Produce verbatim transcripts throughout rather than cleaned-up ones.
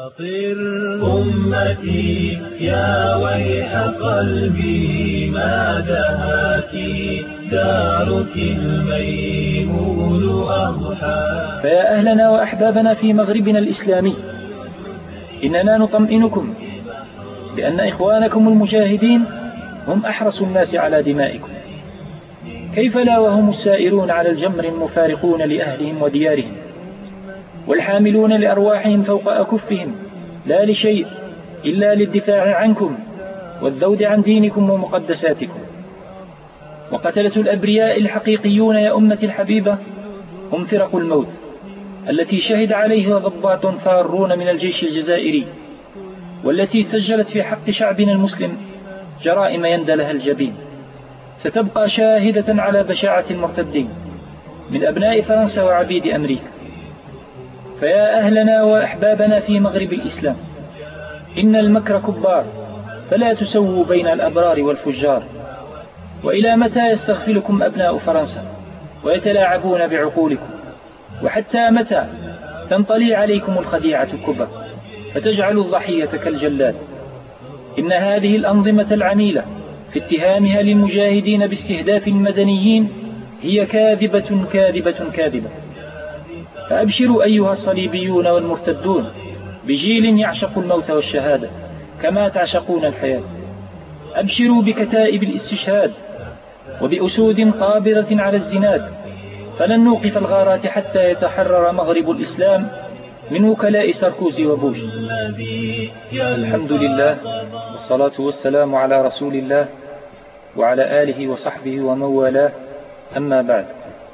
فاطر أمتي يا ويح قلبي ما دهاك دارك الميمون أضحى. فيا أهلنا وأحبابنا في مغربنا الإسلامي، إننا نطمئنكم بأن إخوانكم المجاهدين هم أحرص الناس على دمائكم، كيف لا وهم السائرون على الجمر المفارقون لأهلهم وديارهم، والحاملون لأرواحهم فوق أكفهم لا لشيء إلا للدفاع عنكم والذود عن دينكم ومقدساتكم. وقتلة الأبرياء الحقيقيون يا أمتي الحبيبة هم فرق الموت التي شهد عليها ضباط فارون من الجيش الجزائري، والتي سجلت في حق شعبنا المسلم جرائم يندى لها الجبين، ستبقى شاهدة على بشاعة المرتدين من أبناء فرنسا وعبيد أمريكا. فيا أهلنا وأحبابنا في مغرب الإسلام، إن المكر كبار، فلا تسووا بين الأبرار والفجار. وإلى متى يستغفلكم أبناء فرنسا ويتلاعبون بعقولكم؟ وحتى متى تنطلي عليكم الخديعة الكبرى فتجعل الضحية كالجلاد؟ إن هذه الأنظمة العميلة في اتهامها للمجاهدين باستهداف المدنيين هي كاذبة كاذبة كاذبة. فأبشروا أيها الصليبيون والمرتدون بجيل يعشق الموت والشهادة كما تعشقون الحياة. أبشروا بكتائب الاستشهاد وبأسود قابضة على الزناد، فلن نوقف الغارات حتى يتحرر مغرب الإسلام من وكلاء ساركوزي وبوش. الحمد لله والصلاة والسلام على رسول الله وعلى آله وصحبه ومن والاه، أما بعد.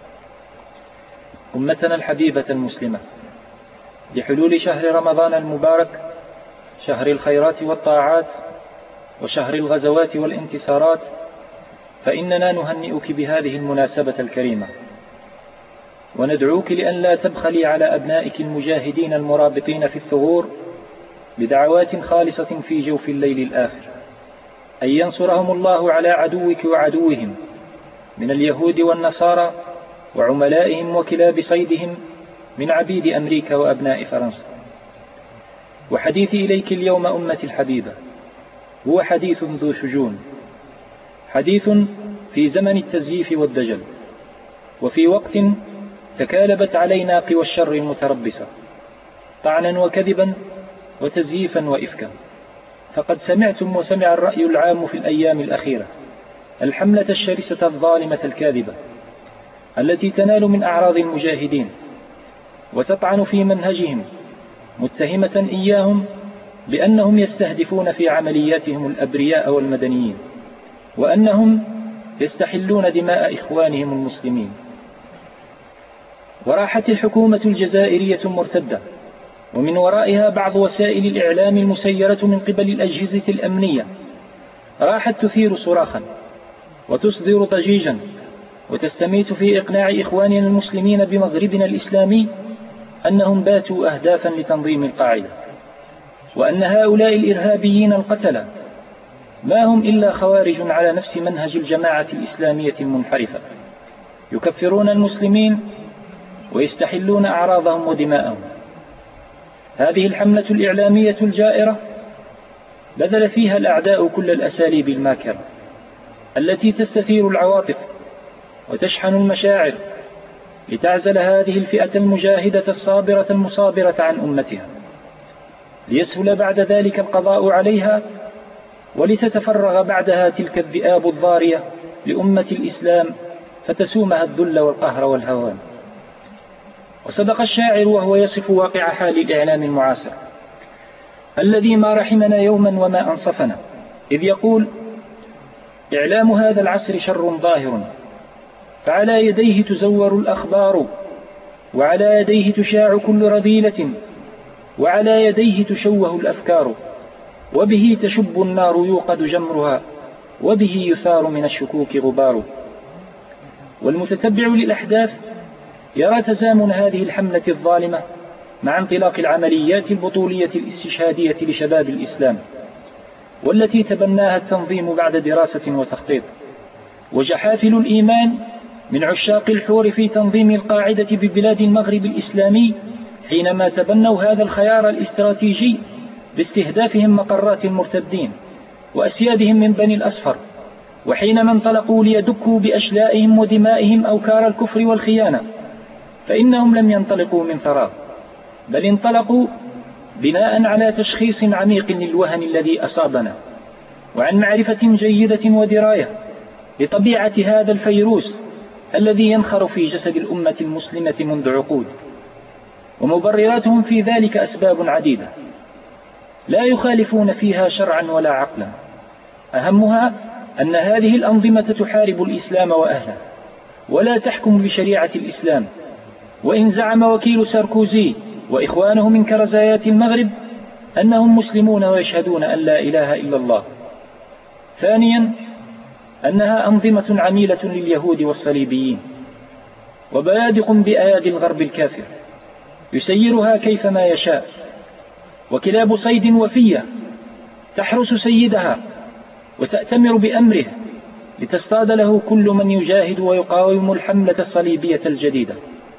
أمتنا الحبيبة المسلمة، بحلول شهر رمضان المبارك، شهر الخيرات والطاعات وشهر الغزوات والانتصارات، فإننا نهنئك بهذه المناسبة الكريمة، وندعوك لأن لا تبخلي على أبنائك المجاهدين المرابطين في الثغور بدعوات خالصة في جوف الليل الآخر، أن ينصرهم الله على عدوك وعدوهم من اليهود والنصارى وعملائهم وكلاب صيدهم من عبيد أمريكا وأبناء فرنسا. وحديثي إليك اليوم أمتي الحبيبة هو حديث ذو شجون، حديث في زمن التزييف والدجل، وفي وقت تكالبت علينا قوى الشر المتربصة طعنا وكذبا وتزييفا وإفكا. فقد سمعتم وسمع الرأي العام في الأيام الأخيرة الحملة الشرسة الظالمة الكاذبة التي تنال من أعراض المجاهدين وتطعن في منهجهم، متهمة إياهم بأنهم يستهدفون في عملياتهم الأبرياء والمدنيين، وأنهم يستحلون دماء إخوانهم المسلمين. وراحت الحكومة الجزائرية المرتدة ومن ورائها بعض وسائل الإعلام المسيرة من قبل الأجهزة الأمنية، راحت تثير صراخا وتصدر ضجيجا وتستميت في إقناع إخواننا المسلمين بمغربنا الإسلامي أنهم باتوا أهدافا لتنظيم القاعدة، وأن هؤلاء الإرهابيين القتلة ما هم إلا خوارج على نفس منهج الجماعة الإسلامية المنحرفة، يكفرون المسلمين ويستحلون أعراضهم ودماءهم. هذه الحملة الإعلامية الجائرة بذل فيها الأعداء كل الأساليب الماكرة التي تستثير العواطف وتشحن المشاعر لتعزل هذه الفئة المجاهدة الصابرة المصابرة عن أمتها، ليسهل بعد ذلك القضاء عليها، ولتتفرغ بعدها تلك الذئاب الضارية لأمة الإسلام فتسومها الذل والقهر والهوان. وصدق الشاعر وهو يصف واقع حال الإعلام المعاصر الذي ما رحمنا يوما وما أنصفنا، إذ يقول: إعلام هذا العصر شر ظاهر، فعلى يديه تزور الأخبار، وعلى يديه تشاع كل رذيلة، وعلى يديه تشوه الأفكار، وبه تشب النار يوقد جمرها، وبه يثار من الشكوك غبار. والمتتبع للأحداث يرى تزامن هذه الحملة الظالمة مع انطلاق العمليات البطولية الاستشهادية لشباب الإسلام، والتي تبناها التنظيم بعد دراسة وتخطيط. وجحافل الإيمان من عشاق الحور في تنظيم القاعدة ببلاد المغرب الإسلامي حينما تبنوا هذا الخيار الاستراتيجي باستهدافهم مقرات المرتدين وأسيادهم من بني الأصفر، وحينما انطلقوا ليدكوا بأشلائهم ودمائهم أوكار الكفر والخيانة، فإنهم لم ينطلقوا من فراغ، بل انطلقوا بناء على تشخيص عميق للوهن الذي أصابنا، وعن معرفة جيدة ودراية لطبيعة هذا الفيروس الذي ينخر في جسد الأمة المسلمة منذ عقود. ومبرراتهم في ذلك أسباب عديدة لا يخالفون فيها شرعا ولا عقلا، أهمها أن هذه الأنظمة تحارب الإسلام وأهله ولا تحكم بشريعة الإسلام، وإن زعم وكيل ساركوزي وإخوانه من كرزايات المغرب أنهم مسلمون ويشهدون أن لا إله إلا الله. ثانيا، أنها أنظمة عميلة لليهود والصليبيين وبيادق بأيادي الغرب الكافر يسيرها كيفما يشاء، وكلاب صيد وفية تحرس سيدها وتأتمر بأمره لتصطاد له كل من يجاهد ويقاوم الحملة الصليبية الجديدة.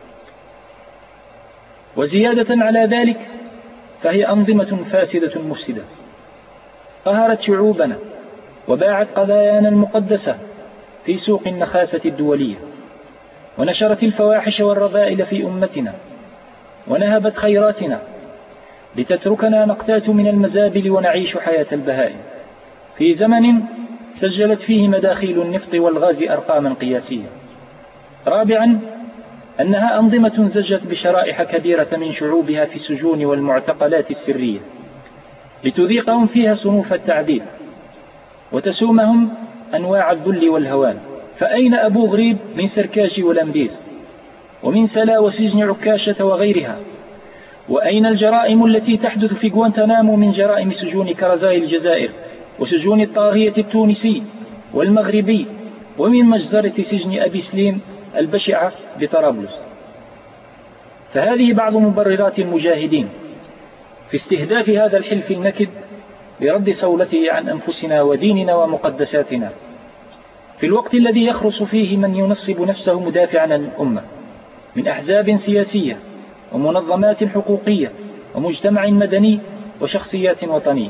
وزيادة على ذلك فهي أنظمة فاسدة مفسدة قهرت شعوبنا وباعت قضايانا المقدسة في سوق النخاسة الدولية، ونشرت الفواحش والرذائل في أمتنا، ونهبت خيراتنا لتتركنا نقتات من المزابل ونعيش حياة البهائم في زمن سجلت فيه مداخيل النفط والغاز أرقاما قياسية. رابعا، أنها أنظمة زجت بشرائح كبيرة من شعوبها في السجون والمعتقلات السرية لتذيقهم فيها صنوف التعذيب وتسومهم أنواع الذل والهوان. فأين أبو غريب من سركاجي ولمبيز ومن سلا وسجن عكاشة وغيرها؟ وأين الجرائم التي تحدث في غوانتنامو من جرائم سجون كرزاي الجزائر وسجون الطاغية التونسي والمغربي، ومن مجزرة سجن أبي سليم البشعة بطرابلس؟ فهذه بعض مبررات المجاهدين في استهداف هذا الحلف النكد لرد صولته عن أنفسنا وديننا ومقدساتنا، في الوقت الذي يخرص فيه من ينصب نفسه مدافعا عن الأمة من أحزاب سياسية ومنظمات حقوقية ومجتمع مدني وشخصيات وطنية.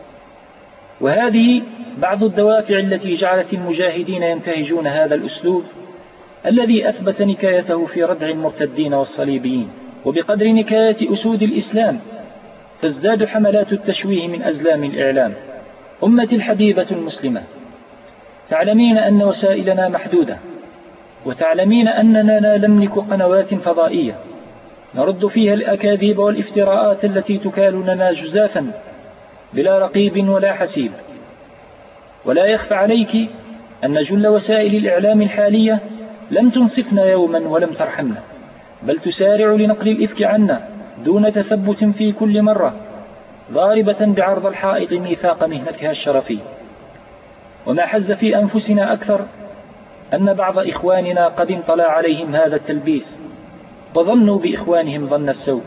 وهذه بعض الدوافع التي جعلت المجاهدين ينتهجون هذا الأسلوب الذي أثبت نكايته في ردع المرتدين والصليبيين. وبقدر نكاية أسود الإسلام تزداد حملات التشويه من أزلام الإعلام. أمتي الحبيبة المسلمة، تعلمين أن وسائلنا محدودة، وتعلمين أننا لا نملك قنوات فضائية نرد فيها الأكاذيب والافتراءات التي تكال لنا جزافا بلا رقيب ولا حسيب. ولا يخفى عليك أن جل وسائل الإعلام الحالية لم تنصفنا يوما ولم ترحمنا، بل تسارع لنقل الإفك عنا دون تثبت في كل مرة، ضاربة بعرض الحائط ميثاق مهنتها الشرفي. وما حز في أنفسنا أكثر أن بعض إخواننا قد انطلع عليهم هذا التلبيس وظنوا بإخوانهم ظن السوء.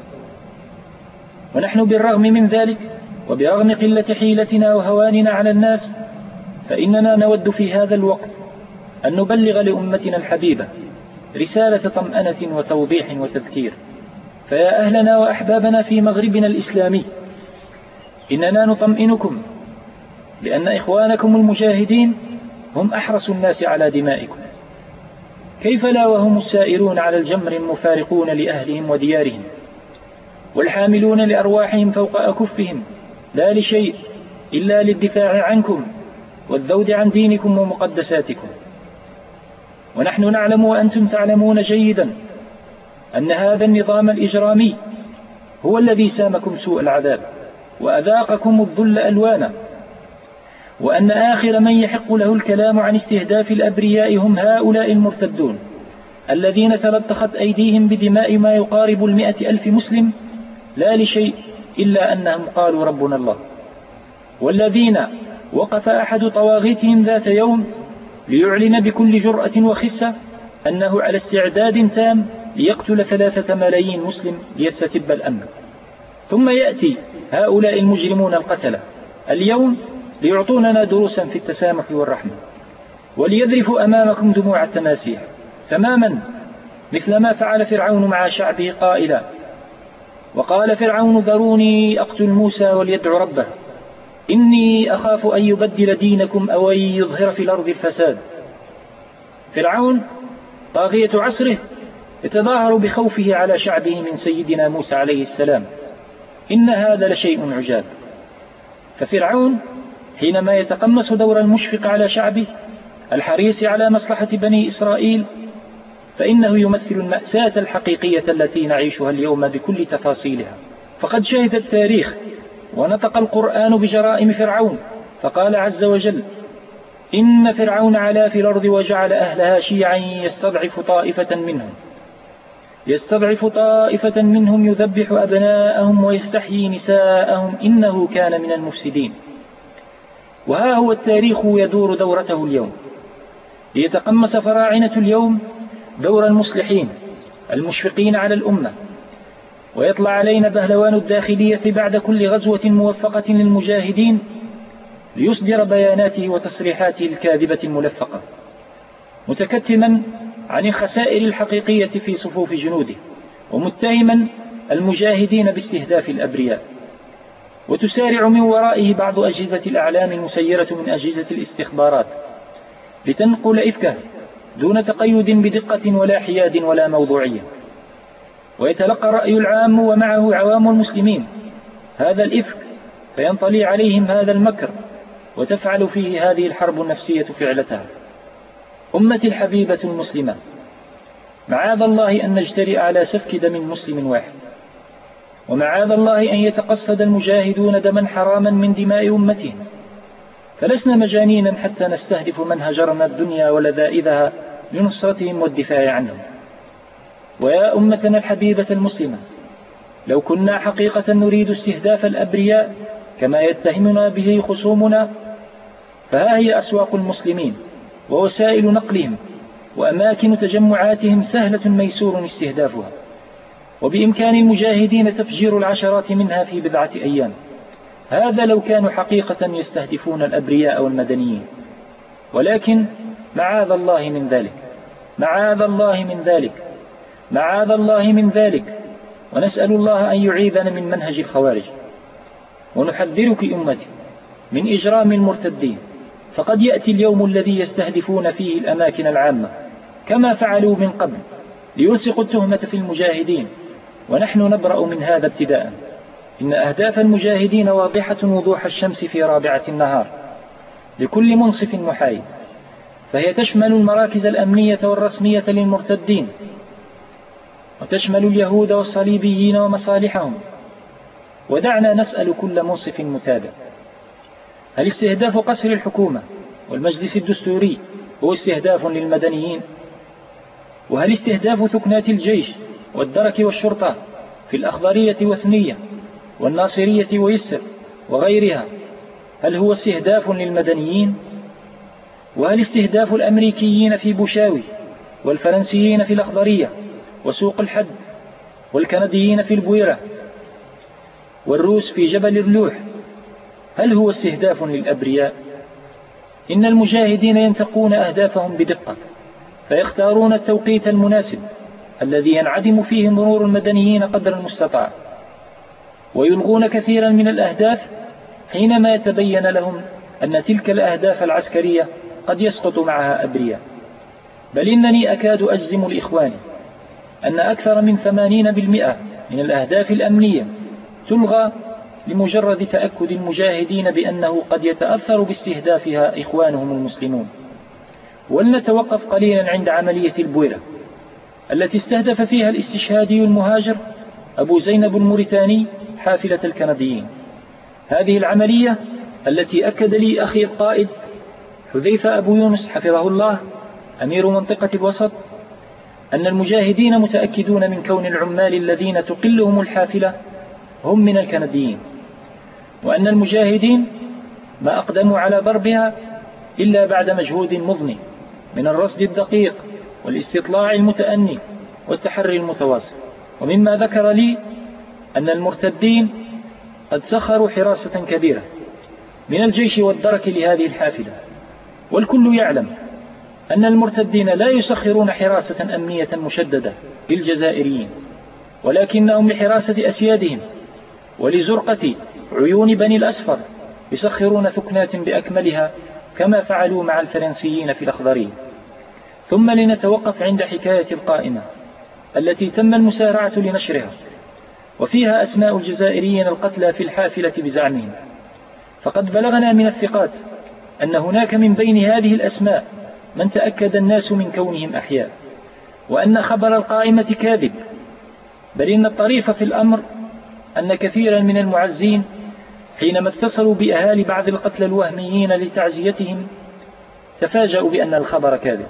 ونحن بالرغم من ذلك وبرغم قلة حيلتنا وهواننا على الناس فإننا نود في هذا الوقت أن نبلغ لأمتنا الحبيبة رسالة طمأنة وتوضيح وتذكير. فيا أهلنا وأحبابنا في مغربنا الإسلامي، إننا نطمئنكم بأن إخوانكم المجاهدين هم أحرص الناس على دمائكم، كيف لا وهم السائرون على الجمر المفارقون لأهلهم وديارهم والحاملون لأرواحهم فوق أكفهم لا لشيء إلا للدفاع عنكم والذود عن دينكم ومقدساتكم. ونحن نعلم وأنتم تعلمون جيدا أن هذا النظام الإجرامي هو الذي سامكم سوء العذاب وأذاقكم الذل ألوانا، وأن آخر من يحق له الكلام عن استهداف الأبرياء هم هؤلاء المرتدون الذين تلطخت أيديهم بدماء ما يقارب المئة ألف مسلم لا لشيء إلا أنهم قالوا ربنا الله، والذين وقف أحد طواغيتهم ذات يوم ليعلن بكل جرأة وخسة أنه على استعداد تام ليقتل ثلاثة ملايين مسلم ليستتب الأمن. ثم يأتي هؤلاء المجرمون القتلة اليوم ليعطوننا دروسا في التسامح والرحمة وليذرفوا أمامكم دموع التماسيح، تماما مثل ما فعل فرعون مع شعبه قائلا وقال فرعون ذروني أقتل موسى وليدع ربه إني أخاف أن يبدل دينكم أو أن يظهر في الأرض الفساد. فرعون طاغية عصره يتظاهر بخوفه على شعبه من سيدنا موسى عليه السلام. إن هذا لشيء عجاب. ففرعون حينما يتقمص دور المشفق على شعبه الحريص على مصلحة بني إسرائيل فإنه يمثل المأساة الحقيقية التي نعيشها اليوم بكل تفاصيلها. فقد شهد التاريخ ونطق القرآن بجرائم فرعون، فقال عز وجل: إن فرعون علا في الأرض وجعل أهلها شيعا يستضعف طائفة منهم يستضعف طائفة منهم يذبح أبناءهم ويستحيي نساءهم إنه كان من المفسدين. وها هو التاريخ يدور دورته اليوم ليتقمص فراعنة اليوم دور المصلحين المشفقين على الأمة، ويطلع علينا بهلوان الداخلية بعد كل غزوة موفقة للمجاهدين ليصدر بياناته وتصريحاته الكاذبة الملفقة، متكتما عن الخسائر الحقيقية في صفوف جنوده، ومتهما المجاهدين باستهداف الأبرياء. وتسارع من ورائه بعض أجهزة الأعلام المسيرة من أجهزة الاستخبارات لتنقل إفكه دون تقيد بدقة ولا حياد ولا موضوعية. ويتلقى الرأي العام ومعه عوام المسلمين هذا الإفك فينطلي عليهم هذا المكر، وتفعل فيه هذه الحرب النفسية فعلتها. أمتي الحبيبة المسلمة، معاذ الله أن نجترئ على سفك دم مسلم واحد، ومعاذ الله أن يتقصد المجاهدون دما حراما من دماء أمتهم، فلسنا مجانينا حتى نستهدف من هجرنا الدنيا ولذائذها لنصرتهم والدفاع عنهم. ويا أمتنا الحبيبة المسلمة، لو كنا حقيقة نريد استهداف الأبرياء كما يتهمنا به خصومنا، فها هي أسواق المسلمين ووسائل نقلهم وأماكن تجمعاتهم سهلة ميسور استهدافها، وبإمكان المجاهدين تفجير العشرات منها في بضعة أيام. هذا لو كانوا حقيقة يستهدفون الأبرياء والمدنيين، ولكن معاذ الله من ذلك، معاذ الله من ذلك، معاذ الله من ذلك. ونسأل الله أن يعيذنا من منهج الخوارج. ونحذرك أمتي من إجرام المرتدين، فقد يأتي اليوم الذي يستهدفون فيه الأماكن العامة كما فعلوا من قبل ليلصقوا التهمة في المجاهدين، ونحن نبرأ من هذا ابتداء. إن أهداف المجاهدين واضحة وضوح الشمس في رابعة النهار لكل منصف محايد، فهي تشمل المراكز الأمنية والرسمية للمرتدين، وتشمل اليهود والصليبيين ومصالحهم. ودعنا نسأل كل منصف متابع: هل استهداف قصر الحكومة والمجلس الدستوري هو استهداف للمدنيين؟ وهل استهداف ثكنات الجيش والدرك والشرطة في الأخضرية وثنية والناصرية ويسر وغيرها هل هو استهداف للمدنيين؟ وهل استهداف الأمريكيين في بوشاوي والفرنسيين في الأخضرية وسوق الحد والكنديين في البويرة والروس في جبل الرلوح هل هو استهداف للأبرياء؟ إن المجاهدين ينتقون أهدافهم بدقة، فيختارون التوقيت المناسب الذي ينعدم فيه مرور المدنيين قدر المستطاع، ويلغون كثيرا من الأهداف حينما يتبين لهم أن تلك الأهداف العسكرية قد يسقط معها أبرياء. بل إنني أكاد أجزم لإخواني أن أكثر من ثمانين بالمئة من الأهداف الأمنية تلغى لمجرد تأكد المجاهدين بأنه قد يتأثر باستهدافها إخوانهم المسلمون. ولنتوقف قليلا عند عملية البويرة التي استهدف فيها الاستشهادي المهاجر أبو زينب الموريتاني حافلة الكنديين. هذه العملية التي أكد لي أخي القائد حذيفة أبو يونس حفظه الله أمير منطقة الوسط أن المجاهدين متأكدون من كون العمال الذين تقلهم الحافلة هم من الكنديين، وأن المجاهدين ما أقدموا على ضربها إلا بعد مجهود مضني من الرصد الدقيق والاستطلاع المتأني والتحري المتواصل. ومما ذكر لي أن المرتدين قد سخروا حراسة كبيرة من الجيش والدرك لهذه الحافلة، والكل يعلم أن المرتدين لا يسخرون حراسة أمنية مشددة للجزائريين، ولكنهم لحراسة أسيادهم ولزرقة عيون بني الأسفر يسخرون ثكنات بأكملها كما فعلوا مع الفرنسيين في الأخضرين. ثم لنتوقف عند حكاية القائمة التي تم المسارعة لنشرها، وفيها أسماء الجزائريين القتلى في الحافلة بزعمهم. فقد بلغنا من الثقات أن هناك من بين هذه الأسماء من تأكد الناس من كونهم أحياء، وأن خبر القائمة كاذب. بل إن الطريف في الأمر أن كثيرا من المعزين حينما اتصلوا بأهالي بعض القتلى الوهميين لتعزيتهم تفاجأوا بأن الخبر كاذب.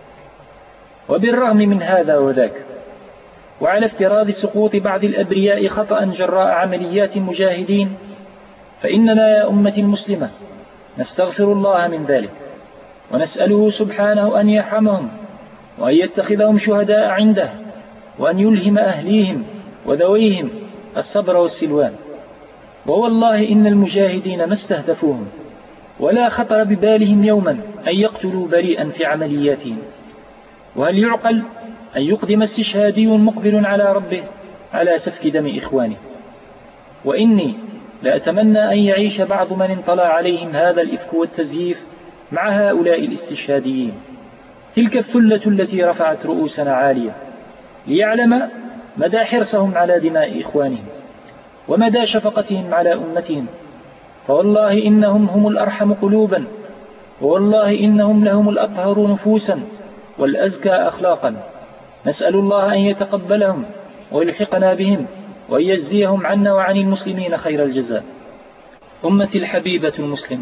وبالرغم من هذا وذاك، وعلى افتراض سقوط بعض الأبرياء خطأ جراء عمليات المجاهدين، فإننا يا أمة المسلمة نستغفر الله من ذلك، ونسأله سبحانه أن يرحمهم وأن يتخذهم شهداء عنده، وأن يلهم أهليهم وذويهم الصبر والسلوان. ووالله إن المجاهدين ما استهدفوهم، ولا خطر ببالهم يوما أن يقتلوا بريئا في عملياتهم. وهل يعقل أن يقدم استشهادي مقبل على ربه على سفك دم إخوانه؟ وإني لأتمنى أن يعيش بعض من انطلع عليهم هذا الإفك والتزييف مع هؤلاء الاستشهاديين، تلك الثلة التي رفعت رؤوسنا عالية، ليعلم مدى حرصهم على دماء إخوانهم ومدى شفقتهم على أمتهم. فوالله إنهم هم الأرحم قلوبا، ووالله إنهم لهم الأطهر نفوسا والأزكى أخلاقا. نسأل الله أن يتقبلهم ويلحقنا بهم وأن يجزيهم عنا وعن المسلمين خير الجزاء. أمتي الحبيبة المسلمة،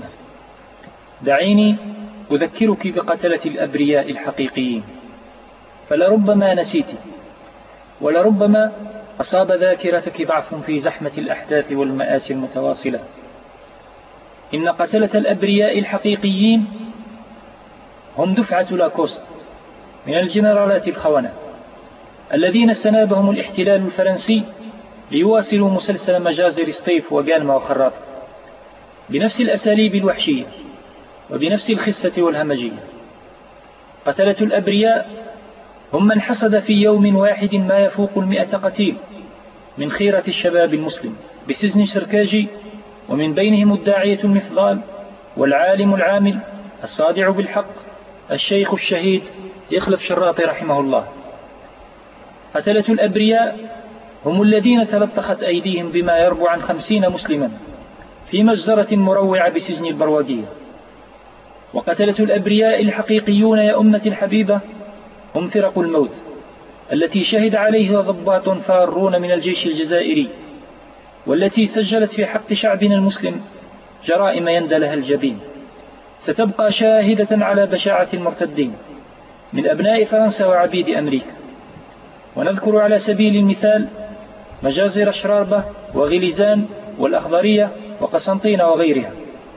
دعيني أذكرك بقتلة الأبرياء الحقيقيين، فلربما نسيت، ولربما أصاب ذاكرتك ضعف في زحمة الأحداث والمآسي المتواصلة. إن قتلة الأبرياء الحقيقيين هم دفعة لاكوست من الجنرالات الخونة الذين استنابهم الاحتلال الفرنسي ليواصلوا مسلسل مجازر سطيف وقالمة وخراط بنفس الأساليب الوحشية وبنفس الخسة والهمجية. قتلة الأبرياء هم من حصد في يوم واحد ما يفوق المئة قتيل من خيرة الشباب المسلم بسجن سركاجي، ومن بينهم الداعية المفضال والعالم العامل الصادع بالحق الشيخ الشهيد يخلف شراطي رحمه الله. قتلة الأبرياء هم الذين تلطخت أيديهم بما يربو عن خمسين مسلما في مجزرة مروعة بسجن البرواقية. وقتلة الأبرياء الحقيقيون يا أمة الحبيبة هم فرق الموت التي شهد عليها ضباط فارون من الجيش الجزائري، والتي سجلت في حق شعبنا المسلم جرائم يندى لها الجبين، ستبقى شاهدة على بشاعة المرتدين من أبناء فرنسا وعبيد أمريكا. ونذكر على سبيل المثال مجازر شراربة وغليزان والأخضرية وقسنطين وغيرها.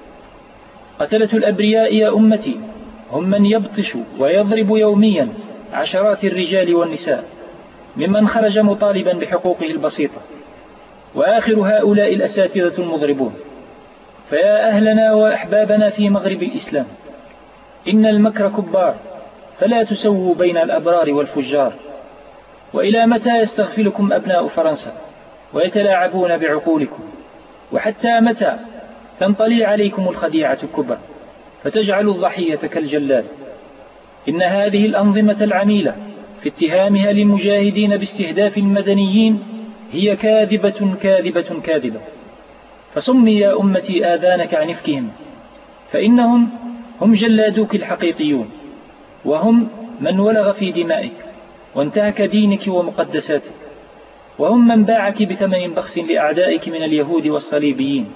قتلة الأبرياء يا أمتي هم من يبطش ويضرب يوميا عشرات الرجال والنساء ممن خرج مطالبا بحقوقه البسيطة، وآخر هؤلاء الأساتذة المضربون. فيا أهلنا وأحبابنا في مغرب الإسلام، إن المكر كبار، فلا تسووا بين الأبرار والفجار. وإلى متى يستغفلكم أبناء فرنسا ويتلاعبون بعقولكم؟ وحتى متى تنطلي عليكم الخديعة الكبرى فتجعل الضحية كالجلال؟ إن هذه الأنظمة العميلة في اتهامها للمجاهدين باستهداف المدنيين هي كاذبة كاذبة كاذبة. فصمي يا أمتي آذانك عن إفكهم، فإنهم هم جلادوك الحقيقيون، وهم من ولغ في دمائك وانتهك دينك ومقدساتك، وهم من باعك بثمن بخس لأعدائك من اليهود والصليبيين.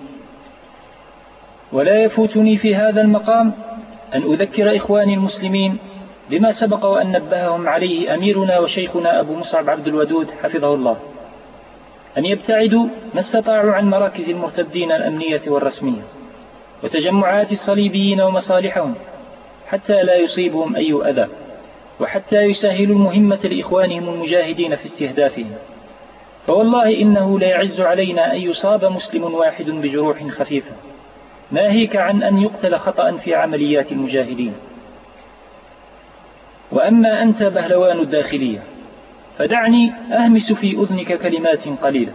ولا يفوتني في هذا المقام أن أذكر إخواني المسلمين بما سبق وأن نبههم عليه أميرنا وشيخنا أبو مصعب عبد الودود حفظه الله، أن يبتعدوا ما استطاعوا عن مراكز المرتدين الأمنية والرسمية وتجمعات الصليبيين ومصالحهم، حتى لا يصيبهم أي أذى، وحتى يسهلوا المهمة لإخوانهم المجاهدين في استهدافهم. فوالله إنه لا يعز علينا أن يصاب مسلم واحد بجروح خفيفة، ناهيك عن أن يقتل خطأ في عمليات المجاهدين. وأما أنت بهلوان الداخلية، فدعني أهمس في أذنك كلمات قليلة.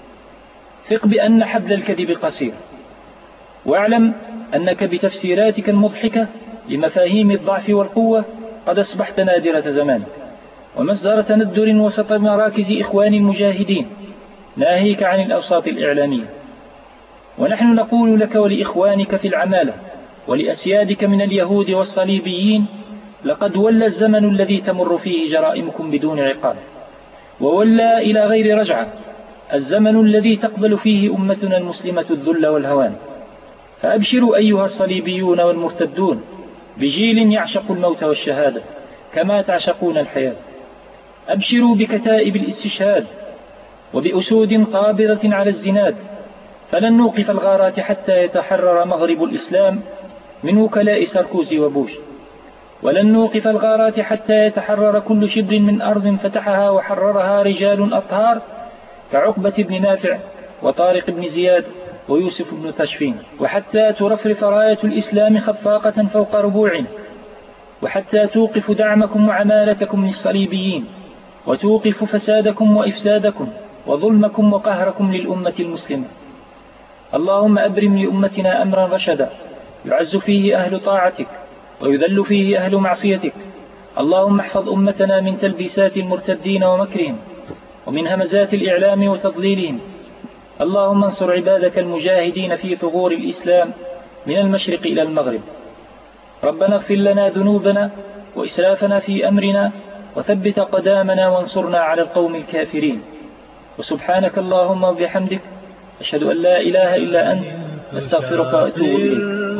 ثق بأن حبل الكذب قصير، واعلم أنك بتفسيراتك المضحكة لمفاهيم الضعف والقوة قد أصبحت نادرة زمان ومصدر تندر وسط مراكز إخوان المجاهدين، ناهيك عن الأوساط الإعلامية. ونحن نقول لك ولإخوانك في العمالة ولأسيادك من اليهود والصليبيين: لقد ولى الزمن الذي تمر فيه جرائمكم بدون عقاب، وولى إلى غير رجعة الزمن الذي تقبل فيه أمتنا المسلمة الذل والهوان. فأبشروا أيها الصليبيون والمرتدون بجيل يعشق الموت والشهادة كما تعشقون الحياة. أبشروا بكتائب الاستشهاد وبأسود قابضة على الزناد، فلن نوقف الغارات حتى يتحرر مغرب الإسلام من وكلاء ساركوزي وبوش، ولن نوقف الغارات حتى يتحرر كل شبر من أرض فتحها وحررها رجال أطهار كعقبة بن نافع وطارق بن زياد ويوسف بن تشفين، وحتى ترفرف راية الإسلام خفاقة فوق ربوعنا، وحتى توقف دعمكم وعمالتكم للصليبيين، وتوقف فسادكم وإفسادكم وظلمكم وقهركم للأمة المسلمة. اللهم أبرم لأمتنا أمرا رشدا يعز فيه أهل طاعتك ويذل فيه أهل معصيتك. اللهم احفظ أمتنا من تلبيسات المرتدين ومكرهم ومن همزات الإعلام وتضليلهم. اللهم انصر عبادك المجاهدين في ثغور الإسلام من المشرق إلى المغرب. ربنا اغفر لنا ذنوبنا وإسرافنا في أمرنا وثبت قدامنا وانصرنا على القوم الكافرين. وسبحانك اللهم وبحمدك أشهد أن لا إله إلا أنت أستغفرك وأتوب إليك.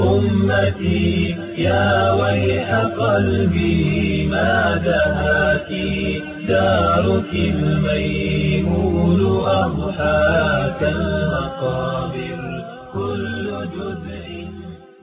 أمتي يا ويح قلبي ما دهاك دارك الميمون أضحاك المقابر كل جزء